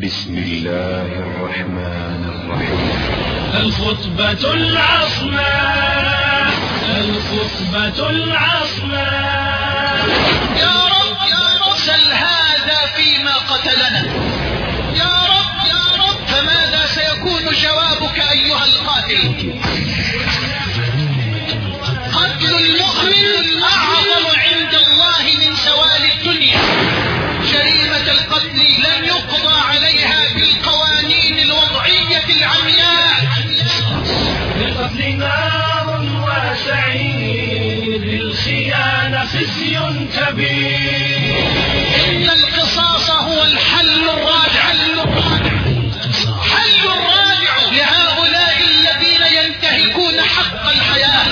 بسم الله الرحمن الرحيم. الخطبة العصماء، الخطبة العصماء. يا رب سل هذا فيما قتلنا. يا رب فماذا سيكون جوابك أيها القاتل؟ قتل المؤمن أعظم عند الله من زوال الدنيا. جريمة القتل لن يقضى عليها بالقوانين الوضعية العمياء. للقتل نار وسعير، للخيانة خزي كبير. إن القصاص هو الحل الراجع، حل الراجع لهؤلاء الذين ينتهكون حق الحياة،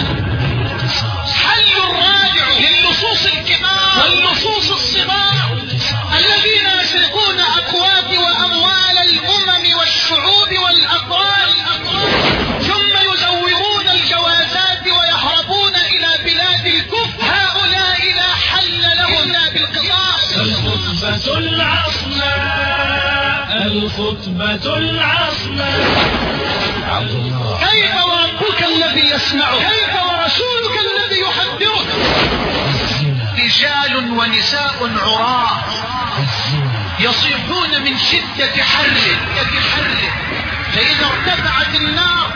حل الراجع للصوص الكبار واللصوص الصغار الذين يسرقون أكواب وأموال الأمم والشعوب والأقوال، ثم يزورون الجوازات ويهربون إلى بلاد الكفر. هؤلاء لا حل لهم لا بالقصاص. الخطبة العصماء، الخطبة العصماء. كيف وربك الذي يسمعك؟ كيف ورسولك الذي يحذرك؟ رجال ونساء عراة يصيحون من شدة حره، فإذا ارتفعت النار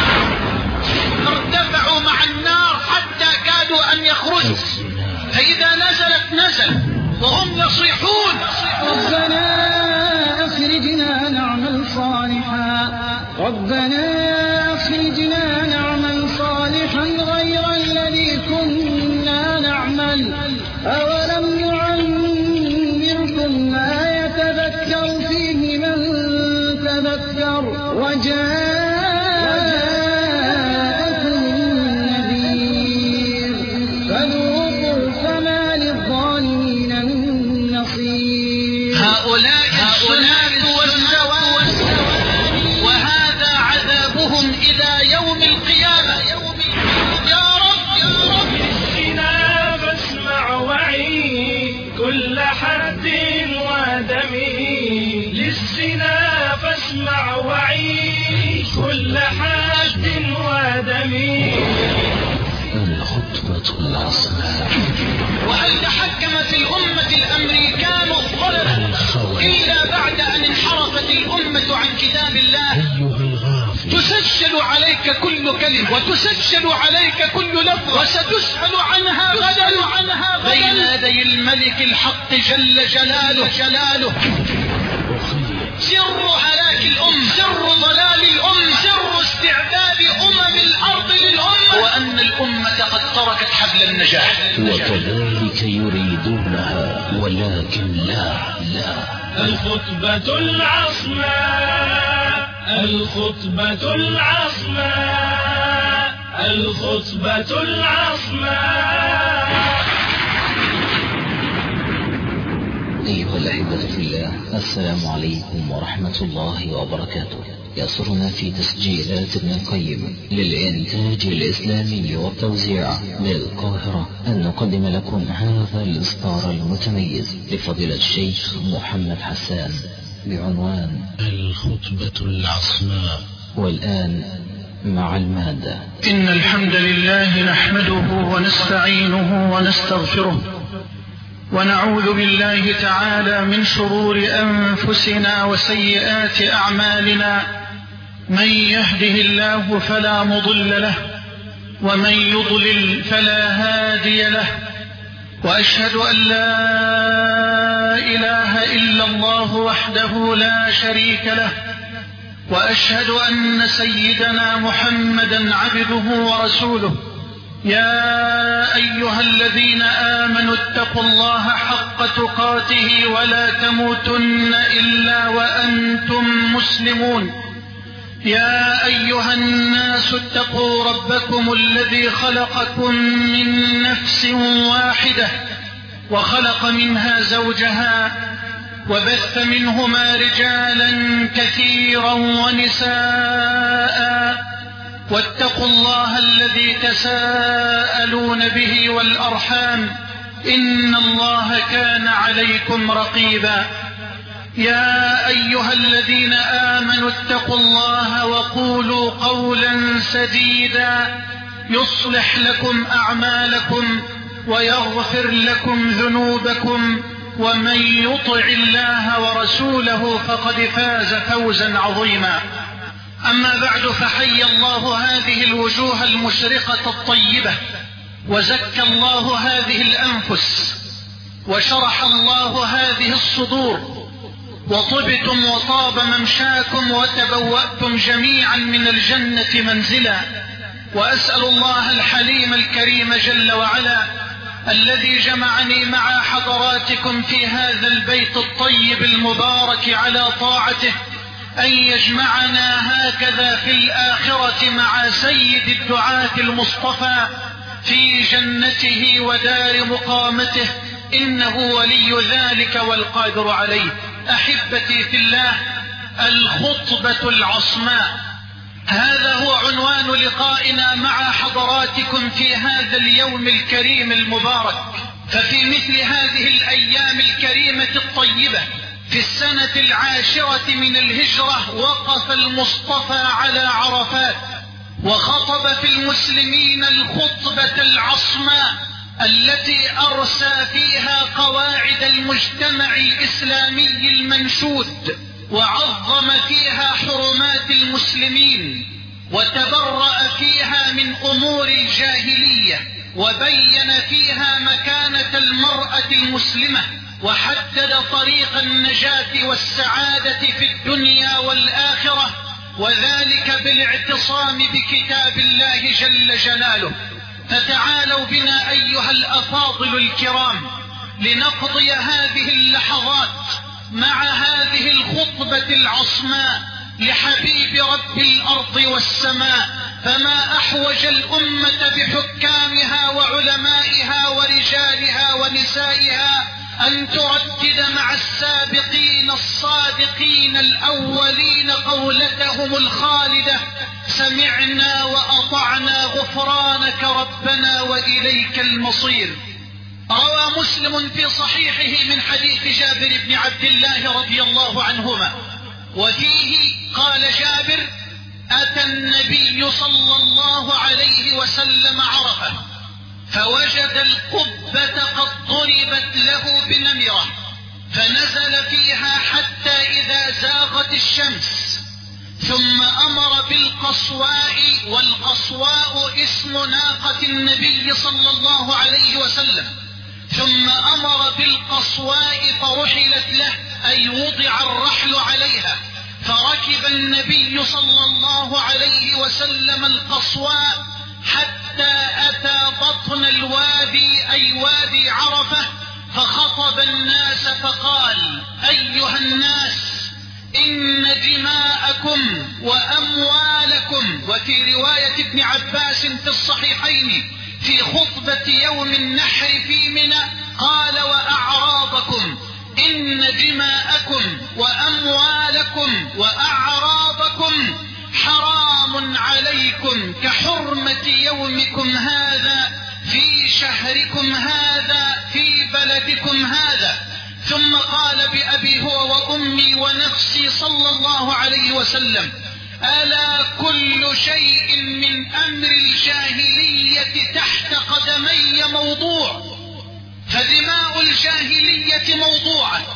ارتفعوا مع النار حتى كادوا أن يخرجوا، فإذا نزل وهم يصيحون ربنا أخرجنا نعمل صالحا، ربنا أخرجنا نعمل صالحا غير الذي كنا نعمل، أولم نعمركم ما يتذكر فيه من تذكر وجاءكم النذير فذوقوا فما للظالمين من نصير. هؤلاء والسواد، وهذا عذابهم إلى يوم القيامة. يا رب للزنا فاسمع وعي كل حد ودمي، للزنا فاسمع وعي كل حد ودمي. الخطبة العصماء. وهل تحكم في الأمة الأمريكان الظلم إلا بعد أن انحرفت الأمة عن كتاب الله؟ أيها الغافل، تسجل عليك كل كلمة وتسجل عليك كل لفظ وستسأل عنها غدا بين يدي الملك الحق جل جلاله. سر هلاك الأمة، سر ضلال الأمة، سر استعداد الأرض للأمة، وأن الأمة قد تركت حبل النجاة. وكذلك يريدونها ولكن لا. الخطبة العصماء، الخطبة العصماء، الخطبة العصماء. أيها الأحبة في الله، السلام عليكم ورحمة الله وبركاته. يسرنا في تسجيلات ابن القيم للإنتاج الإسلامي والتوزيع للقاهرة أن نقدم لكم هذا الإصدار المتميز لفضيلة الشيخ محمد حسان بعنوان الخطبة العصماء. والآن مع المادة. إن الحمد لله نحمده ونستعينه ونستغفره، ونعوذ بالله تعالى من شرور أنفسنا وسيئات أعمالنا. من يهده الله فلا مضل له، ومن يضلل فلا هادي له، وأشهد أن لا إله إلا الله وحده لا شريك له، وأشهد أن سيدنا محمدا عبده ورسوله. يا أيها الذين آمنوا اتقوا الله حق تقاته ولا تموتن إلا وأنتم مسلمون. يا أيها الناس اتقوا ربكم الذي خلقكم من نفس واحدة، وخلق منها زوجها، وبث منهما رجالا كثيرا ونساء. واتقوا الله الذي تساءلون به والأرحام، إن الله كان عليكم رقيبا. يا أيها الذين آمنوا اتقوا الله وقولوا قولا سديدا يصلح لكم أعمالكم ويغفر لكم ذنوبكم ومن يطع الله ورسوله فقد فاز فوزا عظيما. أما بعد، فحي الله هذه الوجوه المشرقة الطيبة، وزكى الله هذه الأنفس، وشرح الله هذه الصدور، وطبتم وطاب ممشاكم وتبوأتم جميعا من الجنة منزلا. وأسأل الله الحليم الكريم جل وعلا الذي جمعني مع حضراتكم في هذا البيت الطيب المبارك على طاعته أن يجمعنا هكذا في الآخرة مع سيد الدعاة المصطفى في جنته ودار مقامته، إنه ولي ذلك والقادر عليه. أحبتي في الله، الخطبة العصماء، هذا هو عنوان لقائنا مع حضراتكم في هذا اليوم الكريم المبارك. ففي مثل هذه الأيام الكريمة الطيبة في السنة 10 من الهجرة وقف المصطفى على عرفات وخطب في المسلمين الخطبة العصماء التي أرسى فيها قواعد المجتمع الإسلامي المنشود، وعظم فيها حرمات المسلمين، وتبرأ فيها من أمور الجاهلية، وبين فيها مكانة المرأة المسلمة، وحدد طريق النجاة والسعادة في الدنيا والآخرة، وذلك بالاعتصام بكتاب الله جل جلاله. فتعالوا بنا أيها الأفاضل الكرام لنقضي هذه اللحظات مع هذه الخطبة العصماء لحبيب رب الأرض والسماء. فما أحوج الأمة بحكامها وعلمائها ورجالها ونسائها أن تردد مع السابقين الصادقين الأولين قولتهم الخالدة: سمعنا وأطعنا غفرانك ربنا وإليك المصير. روى مسلم في صحيحه من حديث جابر بن عبد الله رضي الله عنهما، وفيه قال جابر: أتى النبي صلى الله عليه وسلم عرفة فوجد القبة قد ضربت له بنمرة، فنزل فيها حتى إذا زاغت الشمس، ثم أمر بالقصواء، والقصواء اسم ناقة النبي صلى الله عليه وسلم، ثم أمر بالقصواء فرحلت له، أي وضع الرحل عليها، فركب النبي صلى الله عليه وسلم القصواء حتى أتى بطن الوادي، أي وادي عرفة، فخطب الناس فقال: أيها الناس، إن دماءكم وأموالكم، وفي رواية ابن عباس في الصحيحين في خطبة يوم النحر في منى قال: وأعراضكم، إن دماءكم وأموالكم وأعراضكم حرام عليكم كحرمة يومكم هذا في شهركم هذا في بلدكم هذا. ثم قال بأبي هو وأمي ونفسي صلى الله عليه وسلم: ألا كل شيء من أمر الجاهلية تحت قدمي موضوع، فدماء الجاهلية موضوعة،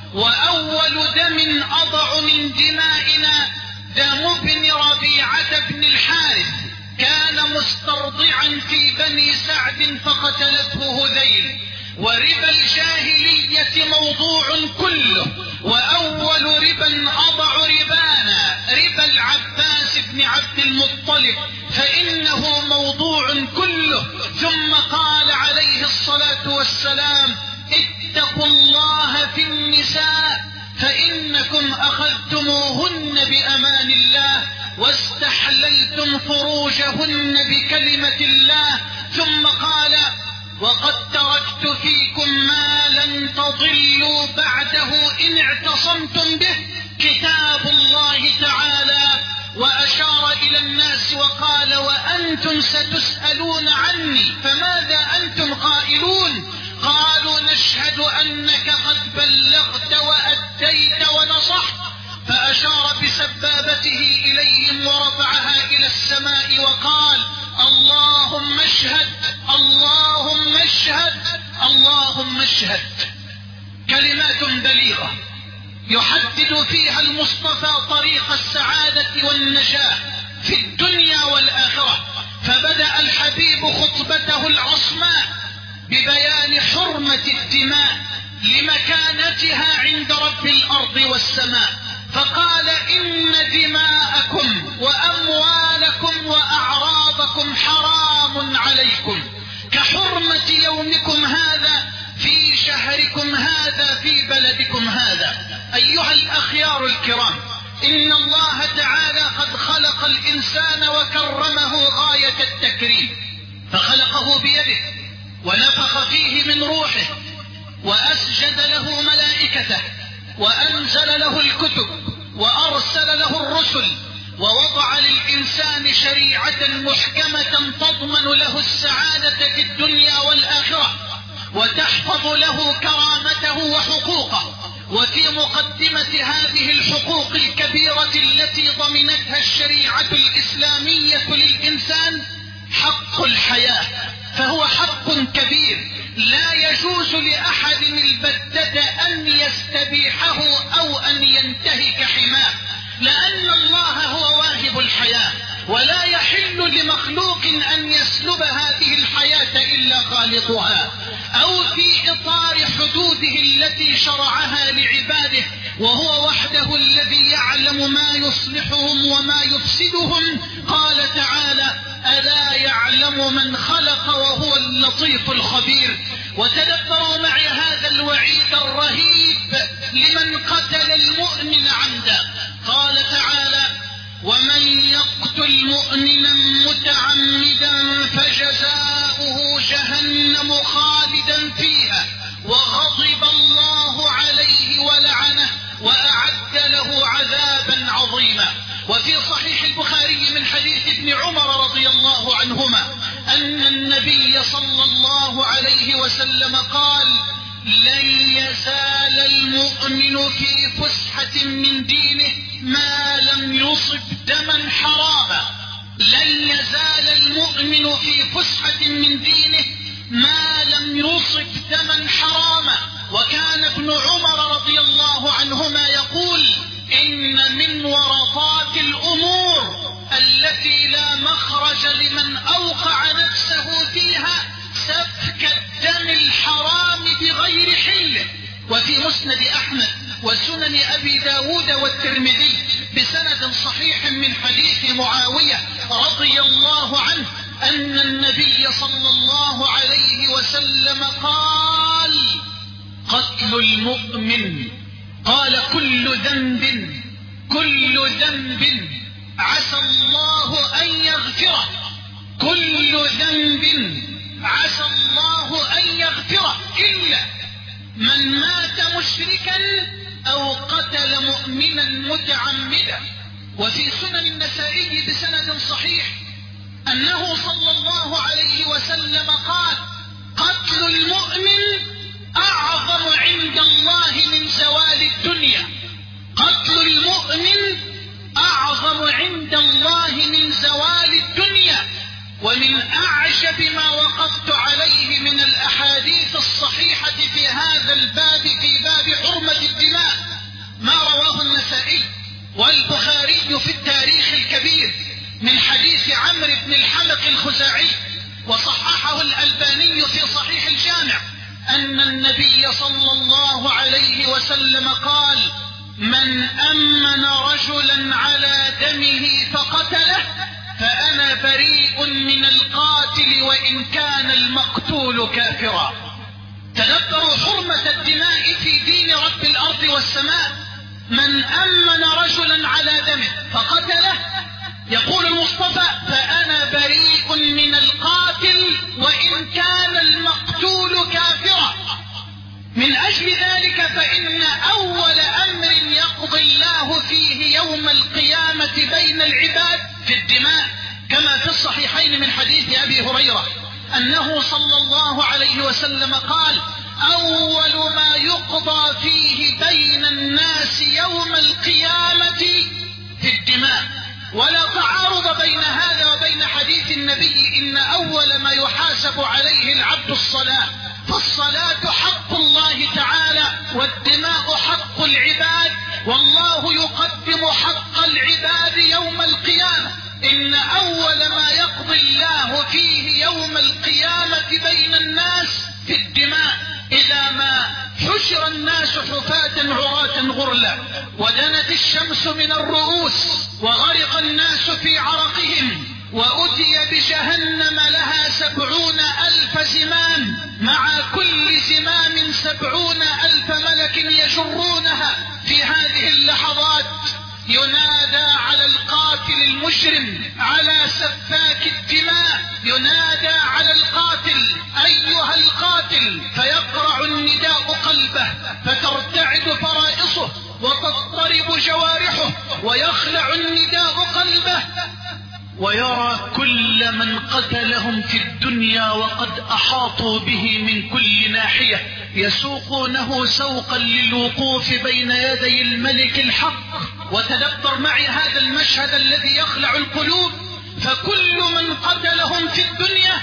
وأول دم أضع من دمائنا دم ابن ربيعة بن الحارث، كان مسترضعا في بني سعد فقتلته هذيل. وربا الجاهلية موضوع كله، وأول ربا أضع ربانا ربا العباس بن عبد المطلب، فإنه موضوع كله. ثم قال عليه الصلاة والسلام: اتقوا الله في النساء، فإنكم أخذتموهن بأمان الله واستحللتم فروجهن بكلمة الله. ثم قال: وقد تركت فيكم ما لن تضلوا بعده إن اعتصمتم به، كتاب الله تعالى. وأشار إلى الناس وقال: وأنتم ستسألون عني، فماذا أنتم قائلون؟ قالوا: نشهد أنك قد بلغت وأديت يديه وقال: اللهم اشهد، اللهم اشهد، اللهم اشهد. كلمات بليغة يحدد فيها المصطفى طريق السعادة والنجاة في الدنيا والآخرة. فبدأ الحبيب خطبته العصماء ببيان حرمة الدماء لمكانتها عند رب الأرض والسماء، فقال: إن دماءكم وأموالكم وأعراضكم حرام عليكم كحرمة يومكم هذا في شهركم هذا في بلدكم هذا. أيها الأخيار الكرام، إن الله تعالى قد خلق الإنسان وكرمه غاية التكريم، فخلقه بيده ونفخ فيه من روحه وأسجد له ملائكته وأنزل له الكتب وأرسل له الرسل، ووضع للإنسان شريعة محكمة تضمن له السعادة في الدنيا والآخرة وتحفظ له كرامته وحقوقه. وفي مقدمة هذه الحقوق الكبيرة التي ضمنتها الشريعة الإسلامية للإنسان حق الحياة، فهو حق كبير لا يجوز لأحد البتة أن يستبيحه أو أن ينتهك حماه، لأن الله هو واهب الحياة، ولا يحل لمخلوق أن يسلب هذه الحياة إلا خالقها أو في إطار حدوده التي شرعها لعباده، وهو وحده الذي يعلم ما يصلحهم وما يفسدهم. قال تعالى: ألا يعلم من خلق وهو اللطيف الخبير. وتدبروا معي هذا الوعيد الرهيب لمن قتل المؤمن عمدا. قال تعالى: ومن يقتل مؤمنا متعمدا فجزاؤه جهنم خالدا فيها وغضب الله عليه ولعنه وأعد له عذابا عظيما. وفي صحيح البخاري من حديث ابن عمر رضي الله عنهما أن النبي صلى الله عليه وسلم قال: لن يزال المؤمن في فسحة من دينه ما لم يصب دما حراما. لن يزال المؤمن في فسحة من دينه ما لم يصب دما حراما. وكان ابن عمر رضي الله عنهما يقول: إن من ورطات الأمور التي لا مخرج لمن أوقع نفسه فيها سفك الدم الحرام بغير حله. وفي مسند أحمد وسنن أبي داود والترمذي بسند صحيح من حديث معاوية رضي الله عنه أن النبي صلى الله عليه وسلم قال: قتل المؤمن، قال كل ذنب عسى الله أن يغفره، كل ذنب عسى الله أن يغفره إلا من مات مشركا أو قتل مؤمنا متعمدا. وفي سنن النسائي بسند صحيح أنه صلى الله عليه وسلم قال: قتل المؤمن أعظم عند الله من زوال الدنيا، قتل المؤمن أعظم عند الله من زوال الدنيا. ومن أعجب ما وقفت عليه من الأحاديث الصحيحة في هذا الباب، في باب حرمة الدماء، ما رواه النسائي والبخاري في التاريخ الكبير من حديث عمرو بن الحلق الخزاعي، وصححه الألباني في صحيح الجامع، أن النبي صلى الله عليه وسلم قال: من أمن رجلا على دمه فقتله فأنا بريء من القاتل وإن كان المقتول كافرا. تدبروا حرمة الدماء في دين رب الأرض والسماء. من أمن رجلا على دمه فقتله، يقول المصطفى: فأنا بريء من القاتل وإن كان المقتول كافرا. من أجل ذلك فإن أول أمر يقضي الله فيه يوم القيامة بين العباد في الدماء، كما في الصحيحين من حديث أبي هريرة أنه صلى الله عليه وسلم قال: أول ما يقضى فيه بين الناس يوم القيامة في الدماء. ولا تعارض بين هذا وبين الحرل ودنت الشمس من الرؤوس وغرق الناس في عرقهم وأتي بجهنم لها 70,000 زمام مع كل زمام 70,000 ملك يجرونها. في هذه اللحظات ينادى على القاتل المجرم، على سفاك الدماء، ينادى على القاتل أيها القاتل، فيقرع النداء قلبه فترتعد فرائصه وتضطرب جوارحه ويخلع النداء قلبه، ويرى كل من قتلهم في الدنيا وقد أحاطوا به من كل ناحية يسوقونه سوقا للوقوف بين يدي الملك الحق. وتدبر معي هذا المشهد الذي يخلع القلوب، فكل من قتلهم في الدنيا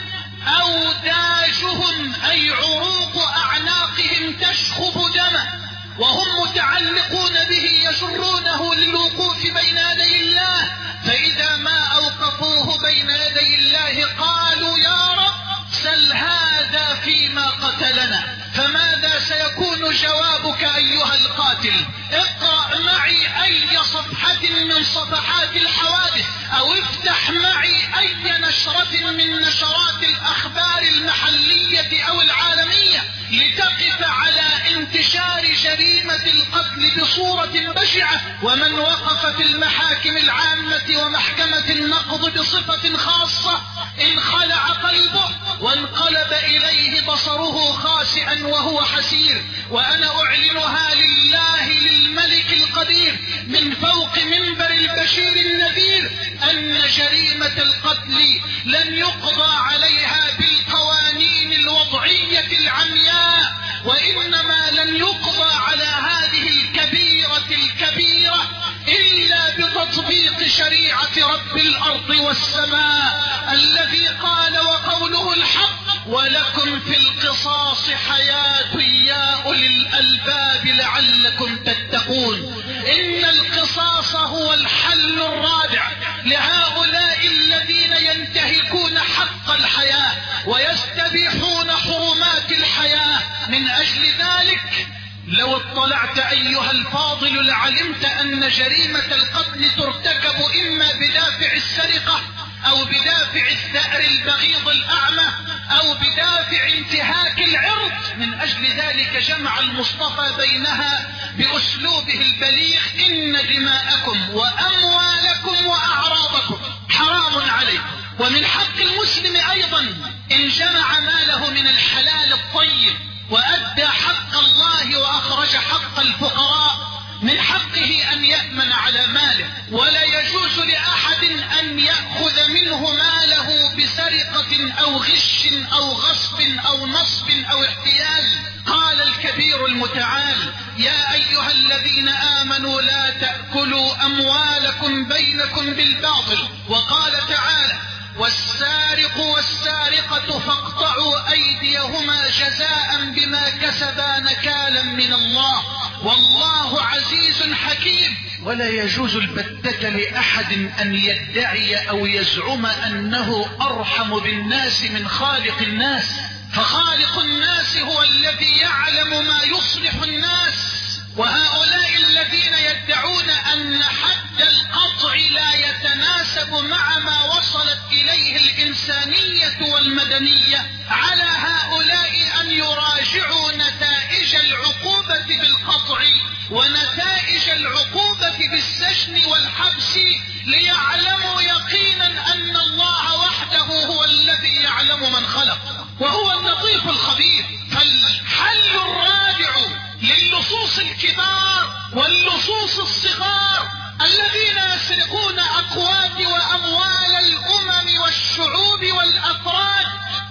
أوداجهم أي عروق أعناقهم تشخب دمه وهم متعلقون به يجرونه للوقوف بين يدي الله، فإذا ما أوقفوه بين يدي الله قالوا يا رب سل هذا فيما قتلنا. فماذا سيكون جوابك أيها القاتل؟ اقرأ معي أي صفحة من صفحات الحوادث أو افتح معي أي نشرة من نشرات الأخبار المحلية أو العالمية لتقف على انتشار جريمة القتل بصورة بشعة، ومن وقف في المحاكم العامة ومحكمة النقض بصفة خاصة انخلع قلبه وانقلب إليه بصره خاسئا وهو حسير. وأنا أعلنها لله للملك القدير من فوق منبر البشير النذير أن جريمة القتل لن يقضى عليها بالقوانين الوضعية العمياء، وإنما لن يقضى على هذه الكبيرة إلا بتطبيق شريعة رب الأرض والسماء الذي قال وقوله الحق ولكم في القصاص حياة يا أولي الألباب لعلكم تتقون. إن القصاص هو الحل الرادع لهؤلاء الذين ينتهكون حق الحياة ويستبيحون حرمات الحياة. من أجل ذلك لو اطلعت أيها الفاضل لعلمت أن جريمة القتل ترتكب إما بدافع السرقة أو بدافع الثأر البغيض الأعمى أو بدافع انتهاك العرض. من أجل ذلك جمع المصطفى بينها بأسلوبه البليغ إن دماءكم وأموالكم وأعراضكم حرام عليكم. ومن حق المسلم أيضا إن جمع ماله من الحلال الطيب وأدى حق الله وأخرج حق الفقراء من حقه أن يأمن على ماله، ولا يجوز لأحد أن يأخذ منه ماله بسرقة أو غش أو غصب أو نصب أو احتيال. قال الكبير المتعال يا أيها الذين آمنوا لا تأكلوا أموالكم بينكم بالباطل. وقال تعالى والسارق والسارقة فاقطعوا أيديهما جزاء بما كسبا نكالا من الله والله عزيز حكيم. ولا يجوز البتة لأحد أن يدعي أو يزعم أنه أرحم بالناس من خالق الناس، فخالق الناس هو الذي يعلم ما يصلح الناس. وهؤلاء الذين يدعون أن حد القطع لا يتناسب مع ما وصلت إليه الإنسانية والمدنية، على هؤلاء أن يراجعوا نتائج العقوبة بالقطع ونتائج العقوبة بالسجن والحبس ليعلموا يقينا أن الله وحده هو الذي يعلم من خلق وهو اللطيف الخبير. فالحل الرادع للصوص الكبار واللصوص الصغار الذين يسرقون أقوات وأموال الأمم والشعوب والأفراد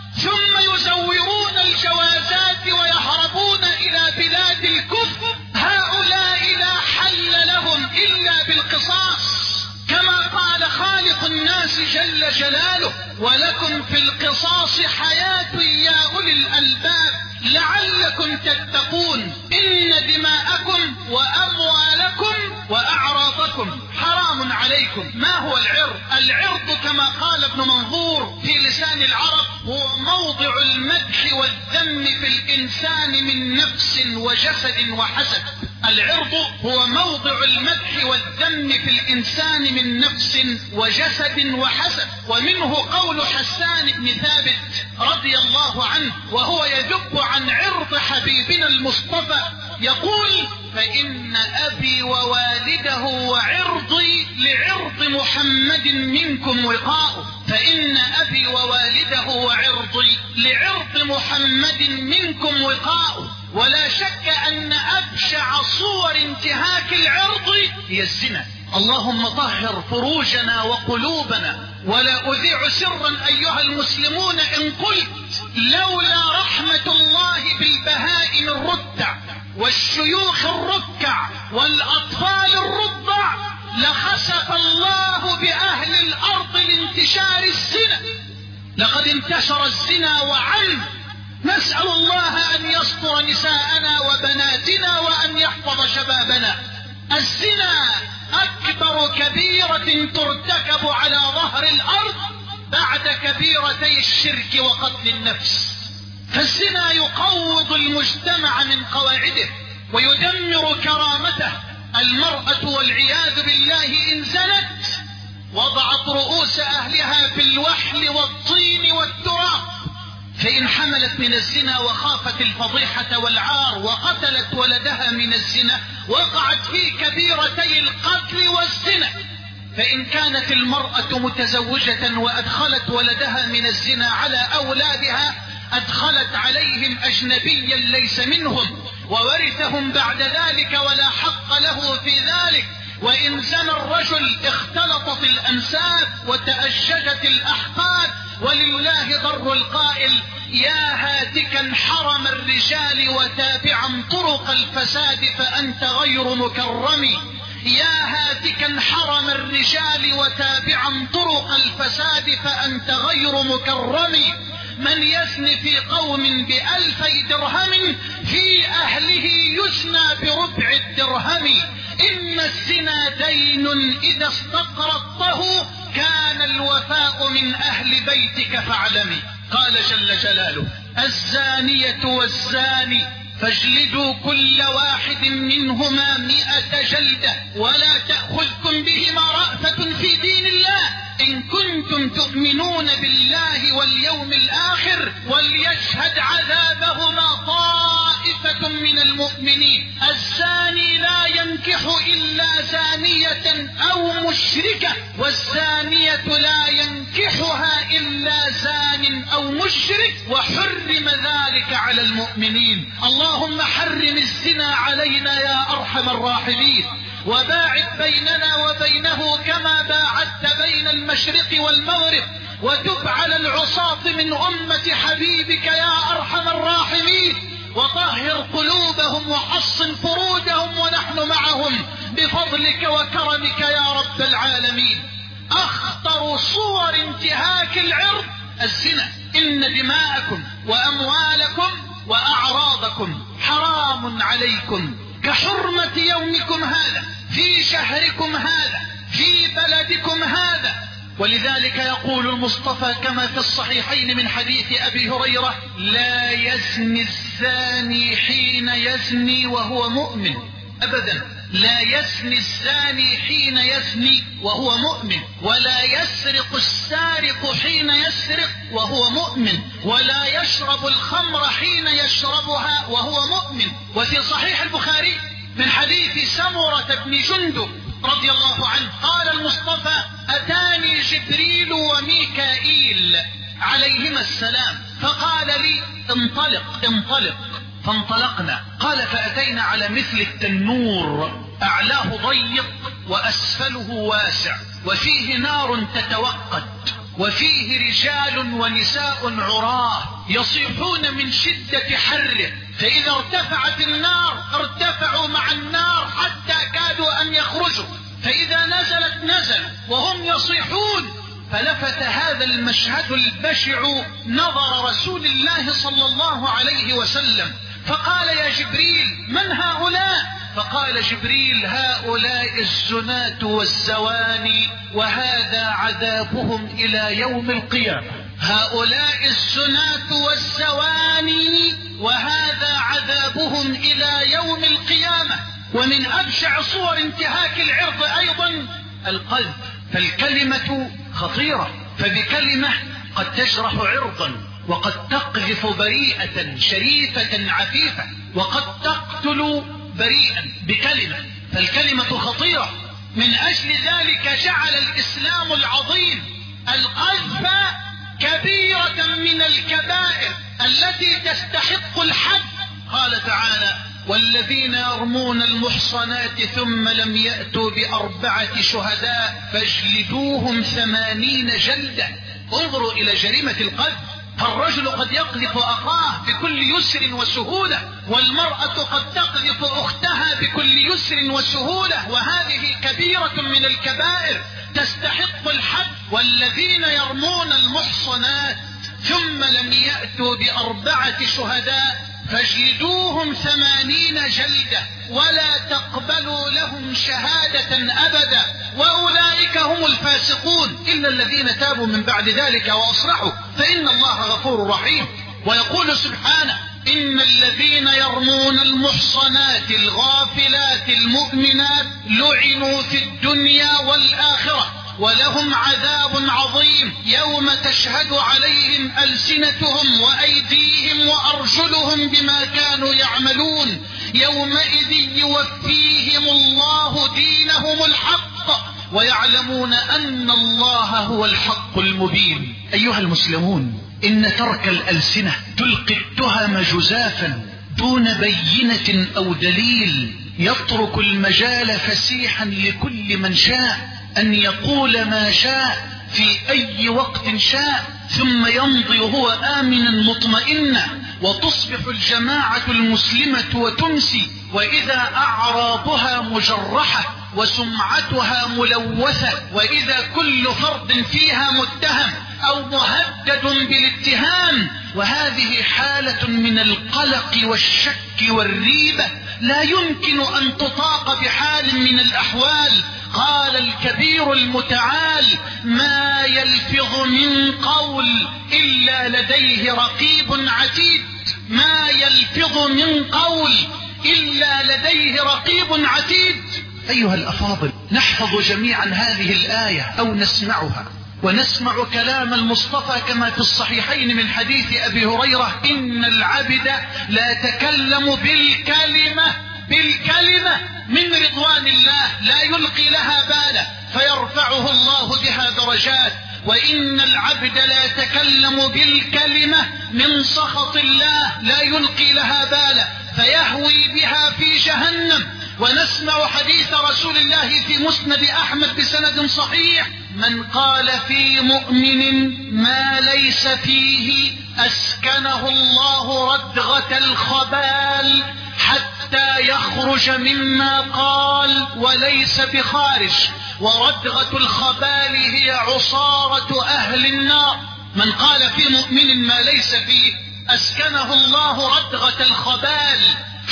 ثم يزورون الجوازات ويهربون إلى بلاد الكفر، هؤلاء لا حل لهم إلا بالقصاص، كما قال خالق الناس جل جلاله ولكم في القصاص حياة يا أولي الألباب لعلكم تتقون. إن دماءكم وأموالكم وأعراضكم حرام عليكم. ما هو العرض؟ العرض كما قال ابن منظور في لسان العرب هو موضع المدح والذم في الإنسان من نفس وجسد وحسب. العرض هو موضع المدح والذم في الإنسان من نفس وجسد وحسب. ومنه قول حسان بن ثابت رضي الله عنه وهو يذب عن عرض حبيبنا المصطفى يقول: فإن أبي ووالده وعرضي لعرض محمد منكم وقاء. فإن أبي ووالده وعرضي لعرض محمد منكم وقاء. ولا شك أن أبشع صور انتهاك العرض هي الزنا. اللهم طهر فروجنا وقلوبنا. ولا أذيع سرا أيها المسلمون إن قلت: لولا رحمة الله بالبهائم الرتع والشيوخ الركع والأطفال الرضع لخسف الله بأهل الأرض لانتشار الزنا. لقد انتشر الزنا وعم. نسأل الله أن يستر نساءنا وبناتنا وأن يحفظ شبابنا. الزنا أكبر كبيرة ترتكب على ظهر الأرض بعد كبيرتي الشرك وقتل النفس. فالزنا يقوض المجتمع من قواعده ويدمر كرامته. المرأة والعياذ بالله إن زنت وضعت رؤوس أهلها في الوحل والطين والتراب. فإن حملت من الزنا وخافت الفضيحة والعار وقتلت ولدها من الزنا وقعت في كبيرتي القتل والزنا. فإن كانت المرأة متزوجة وأدخلت ولدها من الزنا على أولادها أدخلت عليهم أجنبيا ليس منهم وورثهم بعد ذلك ولا حق له في ذلك. وإن زنى الرجل اختلطت الأنساب وتأشجت الأحقاد. ولله ضر القائل: يا هاتكا حرم الرجال وتابعا طرق الفساد فأنت غير مكرم. يا هاتكا حرم الرجال وتابعا طرق الفساد فأنت غير مكرم. من يزن في قوم ب2000 درهم في أهله يزنى بربع الدرهم. إن الزنا دين إذا استقرضته كان الوفاء من أهل بيتك فاعلمي. قال جل جلاله: الزانية والزاني فاجلدوا كل واحد منهما 100 جلدة ولا تأخذكم بهما رأفة في دين الله إن كنتم تؤمنون بالله واليوم الآخر وليشهد عذابهما طائفة من المؤمنين. الزاني لا ينكح إلا زانية أو مشركة والزانية لا ينكحها إلا زان أو مشرك وحرم ذلك على المؤمنين. اللهم حرم الزنا علينا يا أرحم الراحمين وباعد بيننا وبينه كما باعدت بين المشرق والمغرب وتب على العصاة من أمة حبيبك يا أرحم الراحمين وطهر قلوبهم وحصن فروجهم ونحن معهم بفضلك وكرمك يا رب العالمين. أخطر صور انتهاك العرض الزنا. إن دماءكم وأموالكم وأعراضكم حرام عليكم كحرمة يومكم هذا في شهركم هذا في بلدكم هذا. ولذلك يقول المصطفى كما في الصحيحين من حديث أبي هريرة: لا يزني الزاني حين يزني وهو مؤمن أبدا. لا يزني الزاني حين يزني وهو مؤمن ولا يسرق السارق حين يسرق وهو مؤمن ولا يشرب الخمر حين يشربها وهو مؤمن. وفي صحيح البخاري من حديث سمرة بن جندب رضي الله عنه قال المصطفى: أتاني جبريل وميكائيل عليهما السلام فقال لي: انطلق انطلق. فانطلقنا. قال: فأتينا على مثل التنور أعلاه ضيق وأسفله واسع وفيه نار تتوقد وفيه رجال ونساء عراه يصيحون من شدة حره، فإذا ارتفعت النار ارتفعوا مع النار حتى كادوا أن يخرجوا، فإذا نزلت نزلوا وهم يصيحون. فلفت هذا المشهد البشع نظر رسول الله صلى الله عليه وسلم فقال: يا جبريل من هؤلاء؟ فقال جبريل: هؤلاء الزناة والزواني وهذا عذابهم إلى يوم القيامة. هؤلاء الزناة والزواني وهذا عذابهم إلى يوم القيامة. ومن أبشع صور انتهاك العرض أيضا القذف. فالكلمة خطيرة، فبكلمة قد تجرح عرضا، وقد تقذف بريئة شريفة عفيفة، وقد تقتل بريئا بكلمة. فالكلمة خطيرة. من أجل ذلك جعل الإسلام العظيم القذف كبيرة من الكبائر التي تستحق الحد. قال تعالى: والذين يرمون المحصنات ثم لم يأتوا بأربعة شهداء فاجلدوهم 80 جلدة. انظروا إلى جريمة القذف. فالرجل قد يقذف أخاه بكل يسر وسهولة، والمرأة قد تقذف أختها بكل يسر وسهولة، وهذه كبيرة من الكبائر تستحق الحد. والذين يرمون المحصنات ثم لم يأتوا بأربعة شهداء فاجلدوهم 80 جلدة ولا تقبلوا لهم شهادة أبدا وأولئك هم الفاسقون إلا الذين تابوا من بعد ذلك وأصلحوا فإن الله غفور رحيم. ويقول سبحانه: إن الذين يرمون المحصنات الغافلات المؤمنات لعنوا في الدنيا والآخرة ولهم عذاب عظيم يوم تشهد عليهم ألسنتهم وأيديهم وأرجلهم بما كانوا يعملون يومئذ يوفيهم الله دينهم الحق ويعلمون أن الله هو الحق المبين. أيها المسلمون، إن ترك الألسنة تلقي التهم جزافا دون بينة أو دليل، يترك المجال فسيحا لكل من شاء أن يقول ما شاء في أي وقت شاء، ثم يمضي وهو آمنا مطمئنا، وتصبح الجماعة المسلمة وتمسي وإذا أعراضها مجرحة وسمعتها ملوثة، وإذا كل فرد فيها متهم أو مهدد بالاتهام. وهذه حالة من القلق والشك والريبة لا يمكن أن تطاق بحال من الأحوال. قال الكبير المتعال: ما يلفظ من قول إلا لديه رقيب عتيد. ما يلفظ من قول إلا لديه رقيب عتيد. أيها الأفاضل، نحفظ جميعا هذه الآية أو نسمعها، ونسمع كلام المصطفى كما في الصحيحين من حديث أبي هريرة: إن العبد لا يتكلم بالكلمة من رضوان الله لا يلقي لها بالا فيرفعه الله بها درجات، وإن العبد لا يتكلم بالكلمة من سخط الله لا يلقي لها بالا فيهوي بها في جهنم. ونسمع حديث رسول الله في مسند أحمد بسند صحيح: من قال في مؤمن ما ليس فيه أسكنه الله ردغة الخبال حتى يخرج مما قال وليس بخارج. وردغة الخبال هي عصارة أهل النار. من قال في مؤمن ما ليس فيه أسكنه الله ردغة الخبال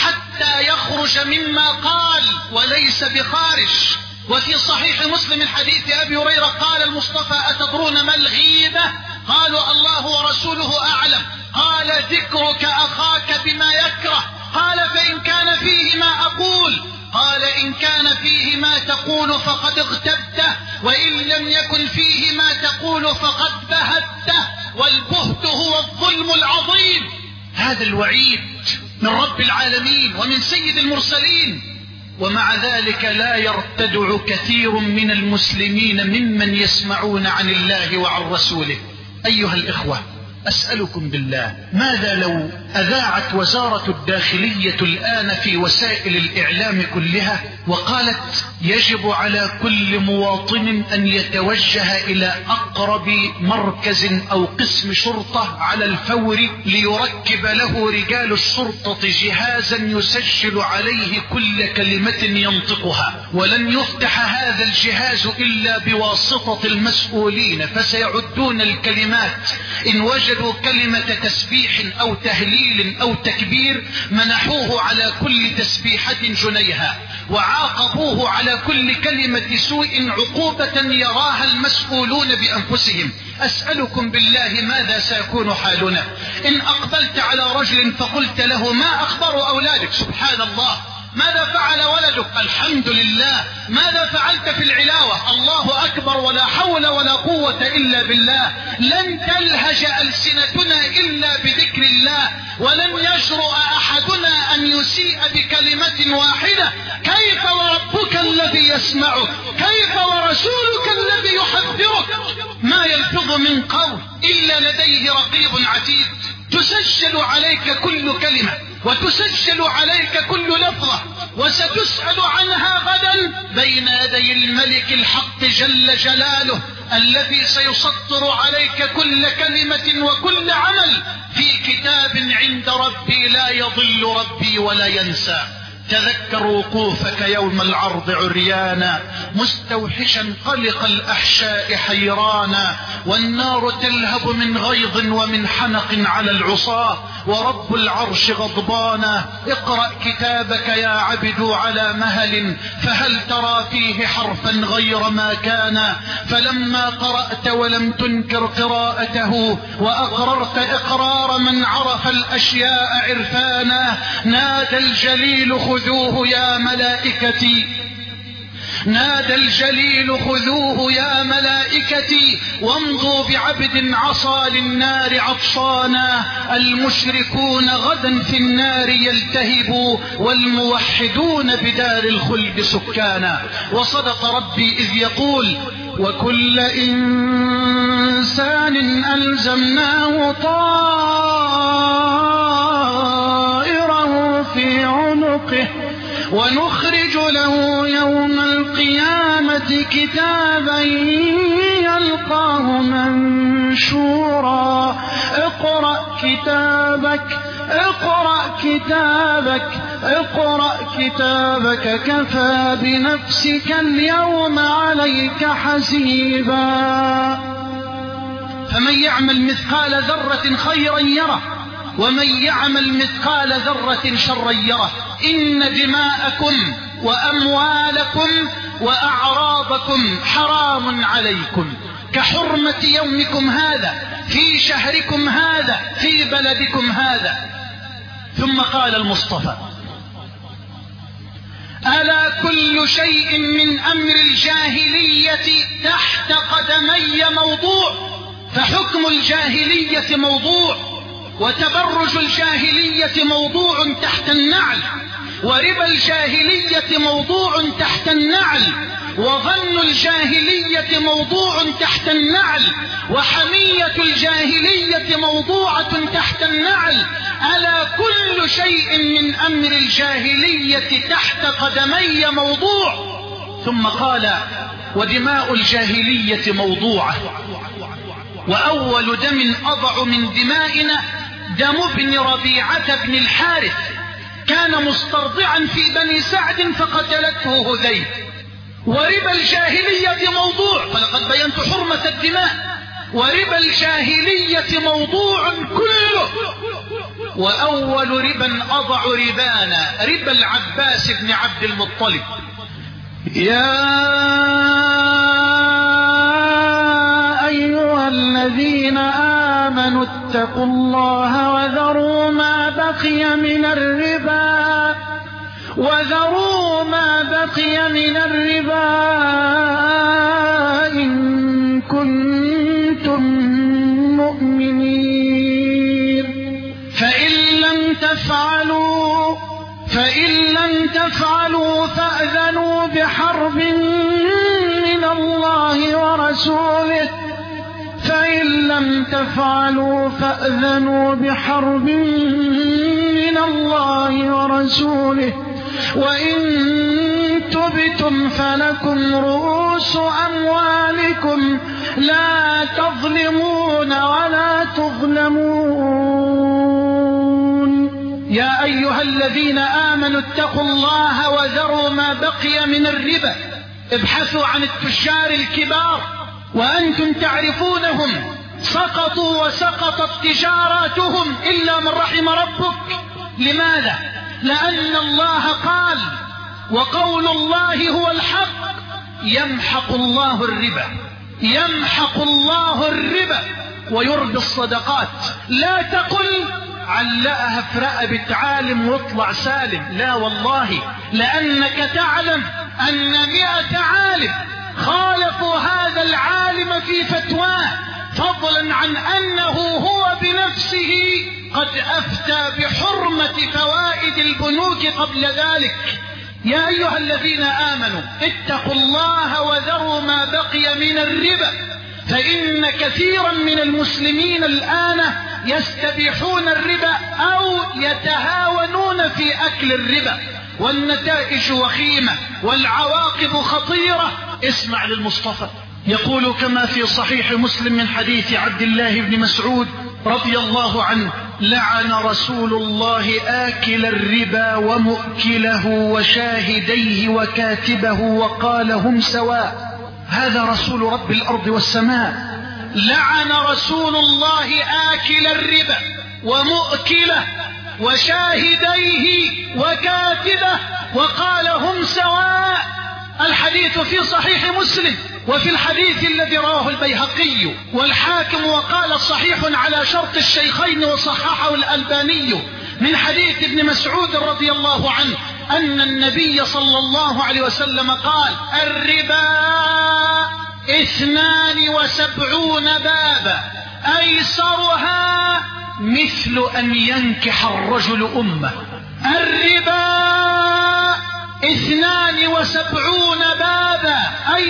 حتى يخرج مما قال وليس بخارج. وفي صحيح مسلم من حديث أبي هريرة قال المصطفى: أتدرون ما الغيبة؟ قالوا: الله ورسوله أعلم. قال: ذكرك أخاك بما يكره. قال: فإن كان فيه ما أقول. قال: إن كان فيه ما تقول فقد اغتبته، وإن لم يكن فيه ما تقول فقد بهته، والبهت هو الظلم العظيم. هذا الوعيد من رب العالمين ومن سيد المرسلين، ومع ذلك لا يرتدع كثير من المسلمين ممن يسمعون عن الله وعن رسوله. أيها الإخوة، أسألكم بالله، ماذا لو أذاعت وزارة الداخلية الآن في وسائل الإعلام كلها وقالت: يجب على كل مواطن أن يتوجه إلى أقرب مركز أو قسم شرطة على الفور ليركب له رجال الشرطة جهازا يسجل عليه كل كلمة ينطقها، ولن يفتح هذا الجهاز إلا بواسطة المسؤولين، فسيعدون الكلمات. إن وجدوا كلمة تسبيح أو تهليل أو تكبير منحوه على كل تسبيحة جنيها، وعاقبوه على كل كلمة سوء عقوبة يراها المسؤولون بأنفسهم. أسألكم بالله، ماذا سيكون حالنا إن أقبلت على رجل فقلت له: ما أخبر أولادك؟ سبحان الله، ماذا فعل ولدك؟ الحمد لله. ماذا فعلت في العلاوة؟ الله أكبر ولا حول ولا قوة إلا بالله. لن تلهج ألسنتنا إلا بذكر الله، ولن يجرؤ أحدنا أن يسيء بكلمة واحدة. كيف وربك الذي يسمعك؟ كيف ورسولك الذي يحذرك؟ ما يلفظ من قول إلا لديه رقيب عتيد. تسجل عليك كل كلمة، وتسجل عليك كل لفظة، وستسأل عنها غدا بين يدي الملك الحق جل جلاله، الذي سيسطر عليك كل كلمة وكل عمل في كتاب عند ربي لا يضل ربي ولا ينسى. تذكر وقوفك يوم العرض عريانا، مستوحشا قلق الأحشاء حيرانا، والنار تلهب من غيظ ومن حنق على العصاة، ورب العرش غضبانا. اقرأ كتابك يا عبد على مهل، فهل ترى فيه حرفا غير ما كان؟ فلما قرأت ولم تنكر قراءته، وأقررت إقرار من عرف الأشياء عرفانا، نادى الجليل خذوه يا ملائكتي، نادى الجليل خذوه يا ملائكتي، وامضوا بعبد عصى للنار عطشانا. المشركون غدا في النار يلتهبوا، والموحدون بدار الخلد سكانا. وصدق ربي إذ يقول وكل إنسان ألزمناه طائره في عنقه، ونخرج له يوم القيامة كتابا يلقاه منشورا. اقرأ كتابك، اقرأ كتابك، اقرأ كتابك، كفى بنفسك اليوم عليك حسيبا. فمن يعمل مثقال ذرة خيرا يره، ومن يعمل مثقال ذرة شرا يره. إن دماءكم وأموالكم وأعراضكم حرام عليكم كحرمة يومكم هذا في شهركم هذا في بلدكم هذا. ثم قال المصطفى ألا كل شيء من أمر الجاهلية تحت قدمي موضوع، فحكم الجاهلية موضوع، وتبرج الجاهلية موضوع تحت النعل، وربا الجاهلية موضوع تحت النعل، وظن الجاهلية موضوع تحت النعل، وحمية الجاهلية موضوعة تحت النعل. ألا كل شيء من أمر الجاهلية تحت قدمي موضوع. ثم قال ودماء الجاهلية موضوعة، وأول دم أضع من دمائنا دم ابن ربيعة بن الحارث، كان مسترضعا في بني سعد فقتلته هذيل. وربا الجاهلية موضوع، فلقد بينت حرمة الدماء. وربا الجاهلية موضوع كله، وأول ربا أضع ربانا ربا العباس بن عبد المطلب. يا أيها الذين آمنوا اتقوا الله وذروا ما بقي من الربا، وذروا ما بقي من الربا إن كنتم مؤمنين. فإن لم تفعلوا فأذنوا بحرب من الله ورسوله. فإن لم تفعلوا فأذنوا بحرب من الله ورسوله. وإن تبتم فلكم رؤوس أموالكم لا تظلمون ولا تظلمون. يا أيها الذين آمنوا اتقوا الله وذروا ما بقي من الربا. ابحثوا عن التجار الكبار وأنتم تعرفونهم، سقطوا وسقطت تجاراتهم إلا من رحم ربك. لماذا؟ لأن الله قال وقول الله هو الحق، يمحق الله الربا، يمحق الله الربا ويربي الصدقات. لا تقل علقها في رقبة عالم واطلع سالم. لا والله، لأنك تعلم أن 100 عالم خالفوا هذا العالم في فتواه، فضلا عن أنه هو بنفسه قد أفتى بحرمة فوائد البنوك قبل ذلك. يا أيها الذين آمنوا اتقوا الله وذروا ما بقي من الربا، فإن كثيرا من المسلمين الآن يستبيحون الربا أو يتهاونون في أكل الربا، والنتائج وخيمة والعواقب خطيرة. اسمع للمصطفى يقول كما في صحيح مسلم من حديث عبد الله بن مسعود رضي الله عنه: لعن رسول الله آكل الربا ومؤكله وشاهديه وكاتبه وقال هم سواء. هذا رسول رب الأرض والسماء. لعن رسول الله آكل الربا ومؤكله وشاهديه وكاتبه وقال هم سواء. الحديث في صحيح مسلم، وفي الحديث الذي رواه البيهقي والحاكم وقال صحيح على شرط الشيخين وصححه الألباني من حديث ابن مسعود رضي الله عنه أن النبي صلى الله عليه وسلم قال: الربا 72 بابا أيسرها مثل أن ينكح الرجل أمه. الربا 72 بابا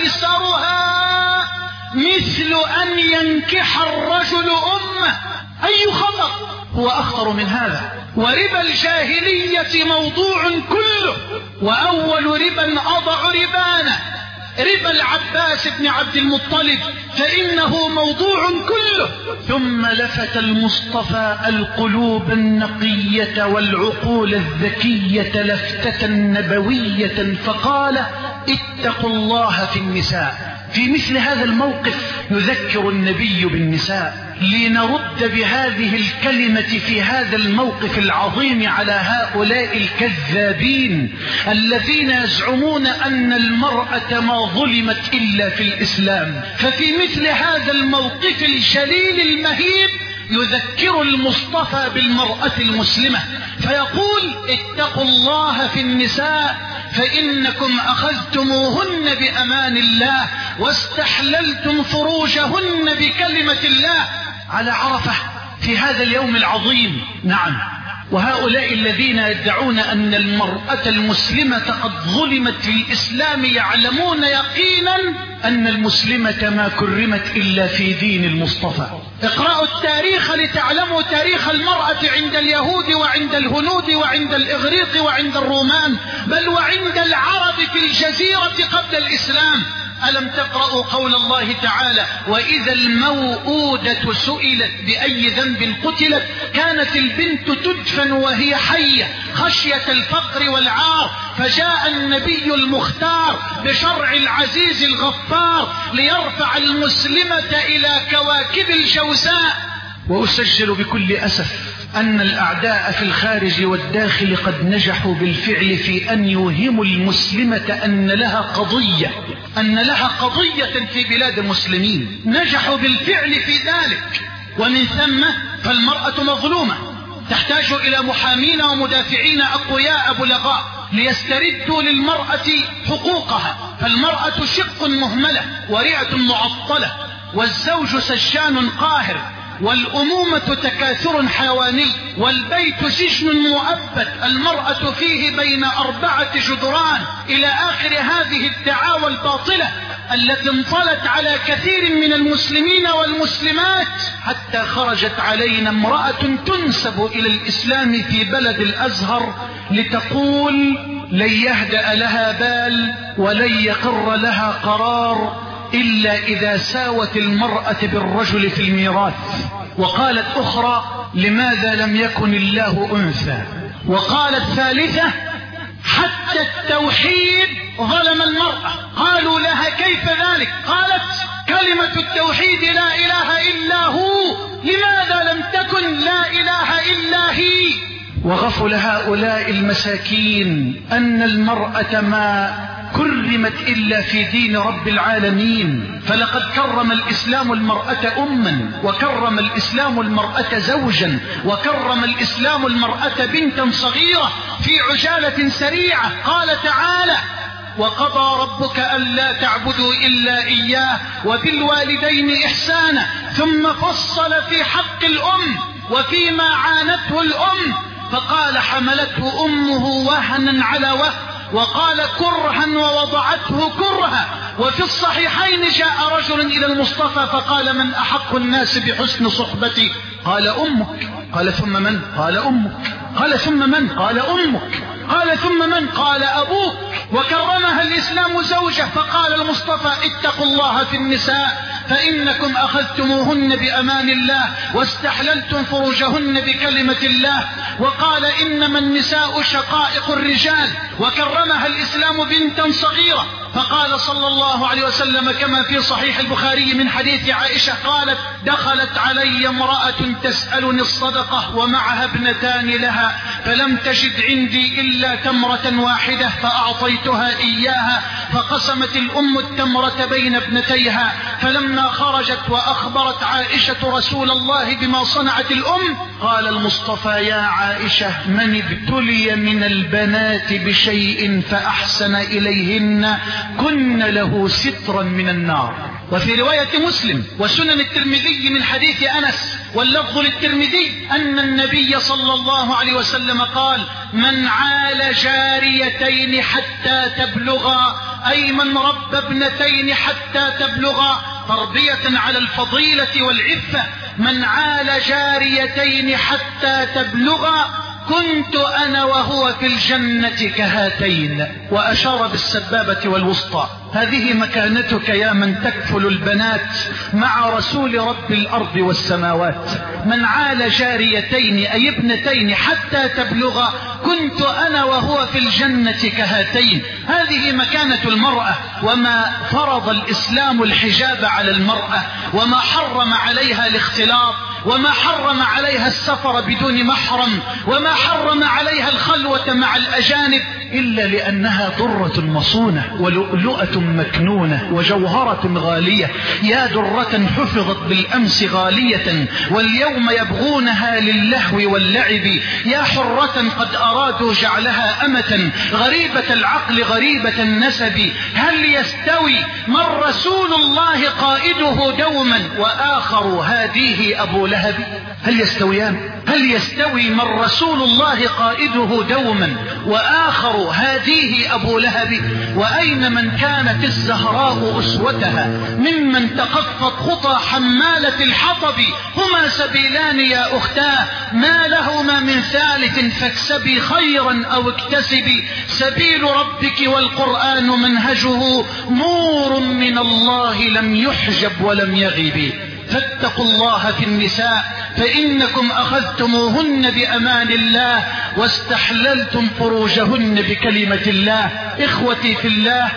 أيسرها مثل أن ينكح الرجل أمه. أي خطر هو أخطر من هذا؟ وربا الجاهلية موضوع كله، وأول ربا أضع ربانا ربا العباس بن عبد المطلب، فإنه موضوع كله. ثم لفت المصطفى القلوب النقية والعقول الذكية لفتة نبوية فقال: اتقوا الله في النساء. في مثل هذا الموقف يذكر النبي بالنساء لنرد بهذه الكلمة في هذا الموقف العظيم على هؤلاء الكذابين الذين يزعمون أن المرأة ما ظلمت إلا في الإسلام. ففي مثل هذا الموقف الجليل المهيب يذكر المصطفى بالمرأة المسلمة فيقول: اتقوا الله في النساء فإنكم أخذتموهن بأمان الله واستحللتم فروجهن بكلمة الله على عرفة في هذا اليوم العظيم. نعم، وهؤلاء الذين يدعون أن المرأة المسلمة قد ظلمت في الإسلام يعلمون يقينا أن المسلمة ما كرمت إلا في دين المصطفى. اقرأوا التاريخ لتعلموا تاريخ المرأة عند اليهود وعند الهنود وعند الإغريق وعند الرومان، بل وعند العرب في الجزيرة قبل الإسلام. ألم تقرأوا قول الله تعالى: وإذا الموءودة سئلت بأي ذنب قتلت كانت البنت تدفن وهي حية خشية الفقر والعار، فجاء النبي المختار بشرع العزيز الغفار ليرفع المسلمة إلى كواكب الجوزاء. وأسجل بكل أسف أن الأعداء في الخارج والداخل قد نجحوا بالفعل في أن يوهموا المسلمة أن لها قضية في بلاد المسلمين. نجحوا بالفعل في ذلك، ومن ثم فالمرأة مظلومة تحتاج إلى محامين ومدافعين أقوياء بلغاء ليستردوا للمرأة حقوقها. فالمرأة شق مهملة ورئة معطلة، والزوج سجان قاهر، والأمومة تكاثر حيواني، والبيت سجن مؤبد المرأة فيه بين 4 جدران، إلى آخر هذه الدعاوى الباطلة التي انطلت على كثير من المسلمين والمسلمات، حتى خرجت علينا امرأة تنسب إلى الإسلام في بلد الأزهر لتقول: لن يهدأ لها بال ولن يقر لها قرار إلا إذا ساوت المرأة بالرجل في الميراث. وقالت أخرى: لماذا لم يكن الله أنثى؟ وقالت ثالثة: حتى التوحيد ظلم المرأة. قالوا لها: كيف ذلك؟ قالت: كلمة التوحيد لا إله إلا هو، لماذا لم تكن لا إله إلا هي؟ وغفل هؤلاء المساكين أن المرأة ما كرمت إلا في دين رب العالمين. فلقد كرم الإسلام المرأة أما، وكرم الإسلام المرأة زوجا، وكرم الإسلام المرأة بنتا صغيرة في عجالة سريعة. قال تعالى: وقضى ربك ألا تعبدوا إلا إياه وبالوالدين إحسانا، ثم فصل في حق الأم وفيما عانته الأم، فقال: حملته أمه وهنا على وهن، وقال: كرها ووضعته كرها. وفي الصحيحين جاء رجل إلى المصطفى فقال: من أحق الناس بحسن صحبتي؟ قال: أمك. قال: ثم من؟ قال: أمك. قال: ثم من؟ قال: أمك. قال: ثم من؟ قال: أبوك. وكرمها الإسلام زوجة، فقال المصطفى: اتقوا الله في النساء فإنكم أخذتموهن بأمان الله واستحللتم فروجهن بكلمة الله. وقال: إنما النساء شقائق الرجال. وكرمها الإسلام بنتا صغيرة، فقال صلى الله عليه وسلم كما في صحيح البخاري من حديث عائشة قالت: دخلت علي امرأة تسألني الصدقة ومعها ابنتان لها، فلم تجد عندي إلا تمرة واحدة فأعطيتها إياها، فقسمت الأم التمرة بين ابنتيها. فلما خرجت وأخبرت عائشة رسول الله بما صنعت الأم، قال المصطفى: يا عائشة، من ابتلي من البنات بشيء فأحسن إليهن كن له سترا من النار. وفي رواية مسلم وسنن الترمذي من حديث أنس واللفظ للترمذي أن النبي صلى الله عليه وسلم قال: من عال جاريتين حتى تبلغا، أي من رب ابنتين حتى تبلغا، تربية على الفضيلة والعفة. من عال جاريتين حتى تبلغا كنت أنا وهو في الجنة كهاتين، وأشار بالسبابة والوسطى. هذه مكانتك يا من تكفل البنات مع رسول رب الأرض والسماوات. من عال جاريتين أي ابنتين حتى تبلغا كنت أنا وهو في الجنة كهاتين. هذه مكانة المرأة، وما فرض الإسلام الحجاب على المرأة، وما حرم عليها الاختلاط، وما حرم عليها السفر بدون محرم، وما حرم عليها الخلوة مع الأجانب، إلا لأنها درة مصونة ولؤلؤة مكنونة وجوهرة غالية. يا درة حفظت بالأمس غالية واليوم يبغونها للهو واللعب. يا حرة قد أرادوا جعلها أمة غريبة العقل غريبة النسب. هل يستوي من رسول الله قائده دوما وآخر هاديه أبو لهب؟ هل يستويان؟ هل يستوي من رسول الله قائده دوما وآخر هاديه أبو لهب؟ وأين من كانت الزهراء أسوتها ممن تخفت خطى حمالة الحطب؟ هما سبيلان يا أختاه ما لهما من ثالث، فاكسبي خيرا أو اكتسبي. سبيل ربك والقرآن منهجه نور من الله لم يحجب ولم يغب. فاتقوا الله في النساء فإنكم أخذتموهن بأمان الله واستحللتم فروجهن بكلمة الله. إخوتي في الله،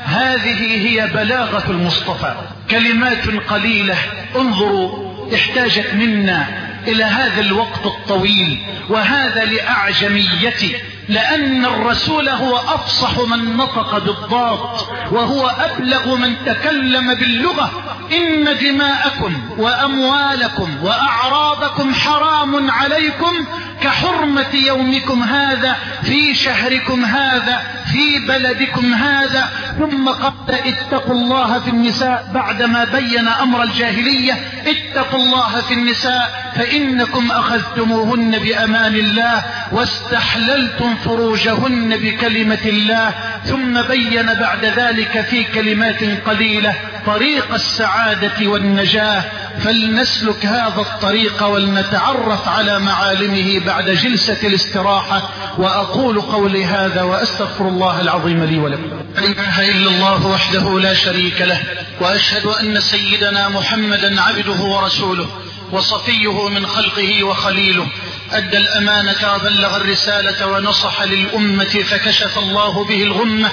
هذه هي بلاغة المصطفى. كلمات قليلة، انظروا احتاجت منا إلى هذا الوقت الطويل، وهذا لأعجميتي، لأن الرسول هو أفصح من نطق بالضاد، وهو أبلغ من تكلم باللغة. إن دماءكم وأموالكم وأعراضكم حرام عليكم كحرمة يومكم هذا في شهركم هذا في بلدكم هذا. ثم قال: اتقوا الله في النساء، بعدما بين أمر الجاهلية. اتقوا الله في النساء فإنكم أخذتموهن بأمان الله واستحللتم فروجهن بكلمة الله. ثم بين بعد ذلك في كلمات قليلة طريق السعادة والنجاة. فلنسلك هذا الطريق ولنتعرف على معالمه بعد جلسة الاستراحة. وأقول قولي هذا وأستغفر الله العظيم لي ولكم. لا إله إلا الله وحده لا شريك له، وأشهد أن سيدنا محمدا عبده ورسوله وصفيه من خلقه وخليله. أدى الأمانة وبلغ الرسالة ونصح للأمة فكشف الله به الغمة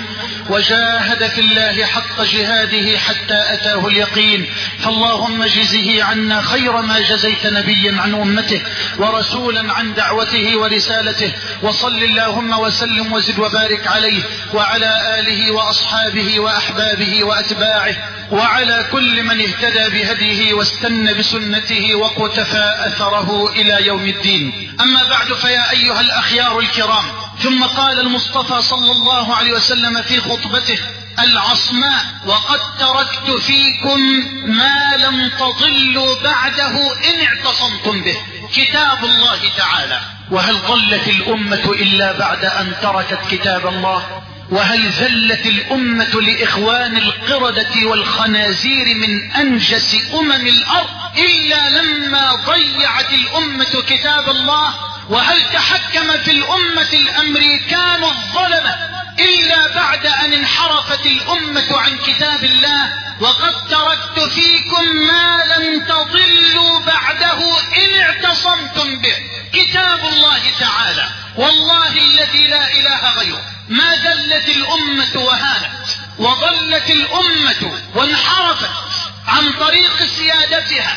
وجاهد في الله حق جهاده حتى أتاه اليقين. فاللهم جزه عنا خير ما جزيت نبيا عن أمته ورسولا عن دعوته ورسالته. وصل اللهم وسلم وزد وبارك عليه وعلى آله وأصحابه وأحبابه وأتباعه وعلى كل من اهتدى بهديه واستنى بسنته وقتفى أثره إلى يوم الدين. أما بعد، فيا أيها الأخيار الكرام، ثم قال المصطفى صلى الله عليه وسلم في خطبته العصماء: وقد تركت فيكم ما لم تضلوا بعده إن اعتصمتم به، كتاب الله تعالى. وهل ضلت الأمة إلا بعد أن تركت كتاب الله؟ وهل ذلت الأمة لإخوان القردة والخنازير من أنجس الأرض إلا لما ضيعت الأمة كتاب الله؟ وهل تحكم في الأمة الأمريكان الظلمة إلا بعد أن انحرفت الأمة عن كتاب الله؟ وقد تركت فيكم ما لن تضلوا بعده إن اعتصمتم به، كتاب الله تعالى. والله الذي لا إله غيره ما ذلت الأمة وهانت وضلت الأمة وانحرفت عن طريق سيادتها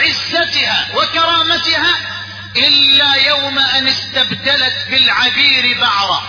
وعزتها وكرامتها إلا يوم أن استبدلت بالعبير بعرا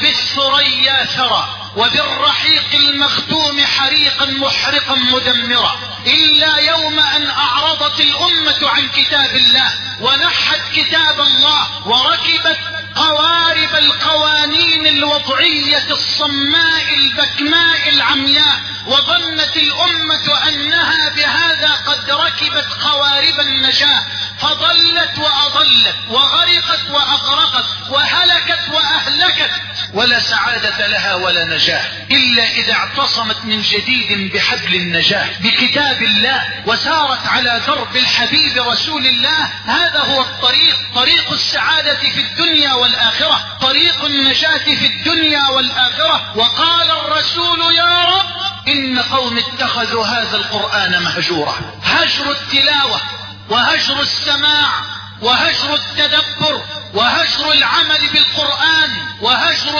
وبالثريا ثرى وبالرحيق المختوم حريقا محرقا مدمرا، إلا يوم أن أعرضت الأمة عن كتاب الله ونحت كتاب الله وركبت قوارب القوانين الوضعية الصماء البكماء العمياء، وظنت الأمة أنها بهذا قد ركبت قوارب النجاة، فضلت وأضلت وغرقت وأغرقت وهلكت وأهلكت، ولا سعادة لها ولا نجاة إلا إذا اعتصمت من جديد بحبل النجاة بكتاب الله وسارت على درب الحبيب رسول الله. هذا هو الطريق، طريق السعادة في الدنيا والآخرة، طريق النجاة في الدنيا والآخرة. وقال الرسول: يا رب إن قوم اتخذوا هذا القرآن مهجورا. هجر التلاوة وهجر السماع وهجر التدبر وهجر العمل بالقرآن وهجر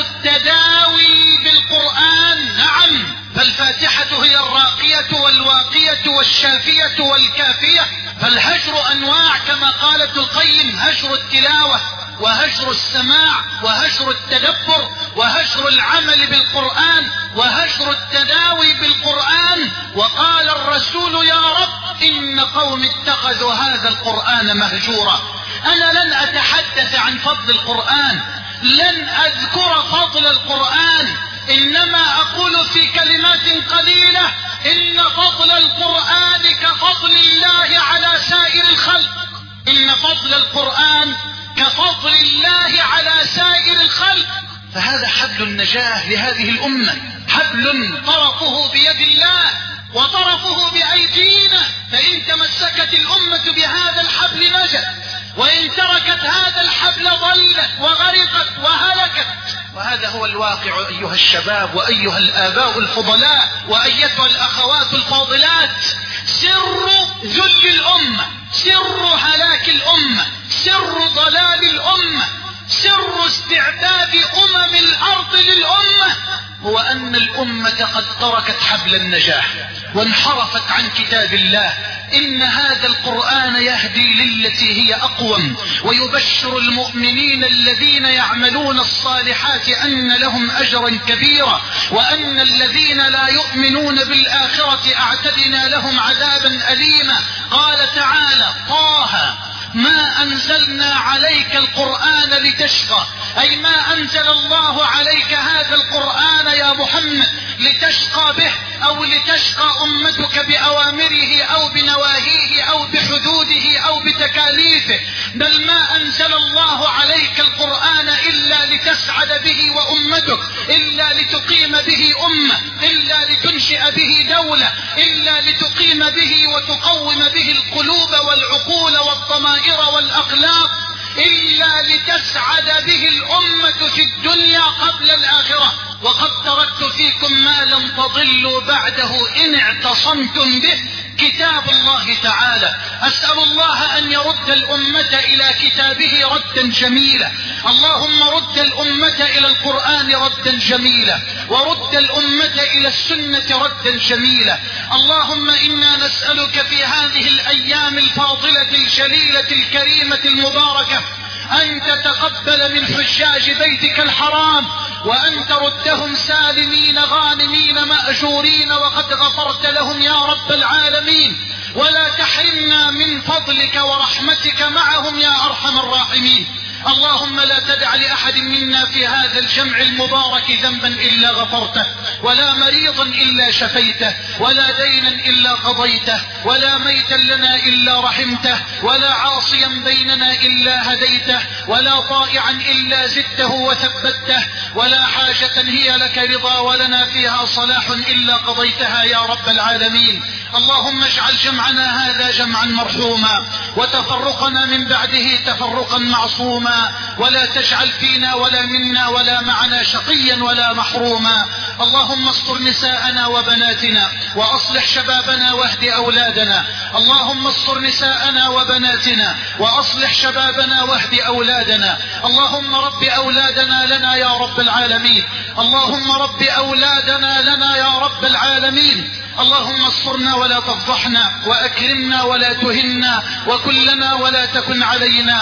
التداوي بالقرآن. نعم، فالفاتحة هي الراقية والواقية والشافية والكافية، فالهجر أنواع كما قال ابن القيم: هجر التلاوة وهجر السماع وهجر التدبر وهجر العمل بالقرآن وهجر التداوي بالقرآن. وقال الرسول: يا رب إن قوم اتخذوا هذا القرآن مهجورا. أنا لن أتحدث عن فضل القرآن، لن أذكر فضل القرآن، إنما أقول في كلمات قليلة إن فضل القرآن كفضل الله على سائر الخلق، إن فضل القرآن كفضل الله على سائر الخلق. فهذا حبل النجاة لهذه الأمة، حبل طرفه بيد الله وطرفه بأيدينا، فإن تمسكت الأمة بهذا الحبل نجت، وإن تركت هذا الحبل ضلت وغرقت وهلكت. وهذا هو الواقع أيها الشباب وأيها الآباء الفضلاء وأيتها الأخوات الفاضلات. سر ذل الأمة، سر هلاك الأمة، سر ضلال الأمة، سر استعباد الأرض للأمة هو أن الأمة قد تركت حبل النجاة وانحرفت عن كتاب الله. إن هذا القرآن يهدي للتي هي أقوم ويبشر المؤمنين الذين يعملون الصالحات أن لهم أجرا كبيرا، وأن الذين لا يؤمنون بالآخرة أعتدنا لهم عذابا أليما. قال تعالى: طه ما أنزلنا عليك القرآن لتشقى، أي ما أنزل الله عليك هذا القرآن يا محمد لتشقى به أو لتشقى أمتك بأوامره أو بنواهيه أو بحدوده أو بتكاليفه، بل ما أنزل الله عليك القرآن إلا لتسعد به وأمتك، إلا لتقيم به أمة، إلا لتنشئ به دولة، إلا لتقيم به وتقوم به القلوب والعقول والضمائر والأخلاق، إلا لتسعد به الأمة في الدنيا قبل الآخرة. وقد تركت فيكم ما لم تضلوا بعده إن اعتصمتم به، كتاب الله تعالى. أسأل الله أن يرد الأمة إلى كتابه ردا جميلا. اللهم رد الأمة إلى القرآن ردا جميلا، ورد الأمة إلى السنة ردا جميلا. اللهم إنا نسألك في هذه الأيام الفاضلة الجليلة الكريمة المباركة أن تتقبل من حجاج بيتك الحرام، وأن تردهم سالمين غانمين مأجورين وقد غفرت لهم يا رب العالمين، ولا تحرمنا من فضلك ورحمتك معهم يا أرحم الراحمين. اللهم لا تدع لأحد منا في هذا الجمع المبارك ذنبا إلا غفرته، ولا مريضا إلا شفيته، ولا دينا إلا قضيته، ولا ميتا لنا إلا رحمته، ولا عاصيا بيننا إلا هديته، ولا طائعا إلا زدته وثبته، ولا حاجة هي لك رضا ولنا فيها صلاح إلا قضيتها يا رب العالمين. اللهم اجعل جمعنا هذا جمعا مرحوما، وتفرقنا من بعده تفرقا معصوما، ولا تجعل فينا ولا منا ولا معنا شقيا ولا محروما. اللهم استر نساءنا وبناتنا، وأصلح شبابنا واهد أولادنا. اللهم استر نساءنا وبناتنا، وأصلح شبابنا واهد أولادنا. اللهم رب أولادنا لنا يا رب العالمين. اللهم رب أولادنا لنا يا رب العالمين. اللهم استرنا ولا تفضحنا، وأكرمنا ولا تهنا، وكلنا ولا تكن علينا.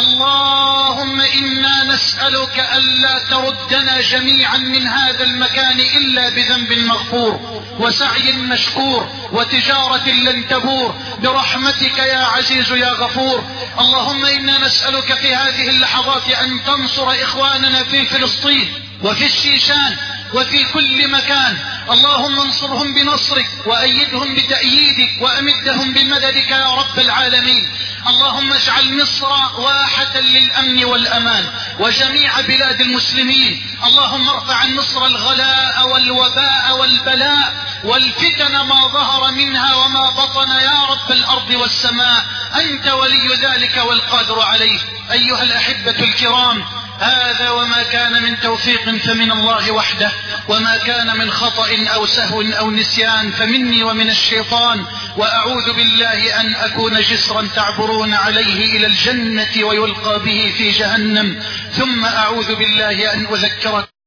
اللهم إنا نسألك ألا تردنا جميعا من هذا المكان إلا بذنب مغفور، وسعي مشكور، وتجارة لن تبور، برحمتك يا عزيز يا غفور. اللهم إنا نسألك في هذه اللحظات أن تنصر إخواننا في فلسطين وفي الشيشان وفي كل مكان. اللهم انصرهم بنصرك، وأيدهم بتأييدك، وأمدهم بمددك يا رب العالمين. اللهم اجعل مصر واحة للأمن والأمان وجميع بلاد المسلمين. اللهم ارفع عن مصر الغلاء والوباء والبلاء والفتن ما ظهر منها وما بطن يا رب الأرض والسماء. أنت ولي ذلك والقادر عليه. أيها الأحبة الكرام، هذا وما كان من توفيق فمن الله وحده، وما كان من خطأ أو سهو أو نسيان فمني ومن الشيطان، وأعوذ بالله أن أكون جسرا تعبرون عليه إلى الجنة ويلقى به في جهنم، ثم أعوذ بالله أن أذكركم